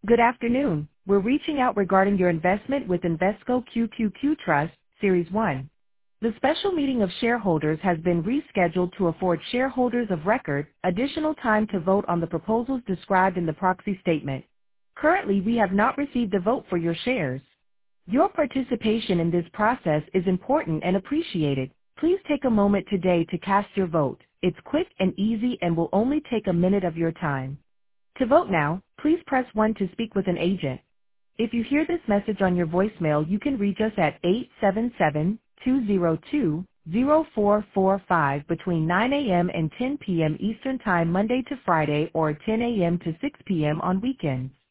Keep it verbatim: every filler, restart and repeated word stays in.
Good afternoon. We're reaching out regarding your investment with Invesco Q Q Q Trust, Series one. The special meeting of shareholders has been rescheduled to afford shareholders of record additional time to vote on the proposals described in the proxy statement. Currently, we have not received a vote for your shares. Your participation in this process is important and appreciated. Please take a moment today to cast your vote. It's quick and easy and will only take a minute of your time. To vote now, please press one to speak with an agent. If you hear this message on your voicemail, you can reach us at eight seven seven, two zero two, zero four four five between nine a m and ten p m Eastern Time Monday to Friday or ten a m to six p m on weekends.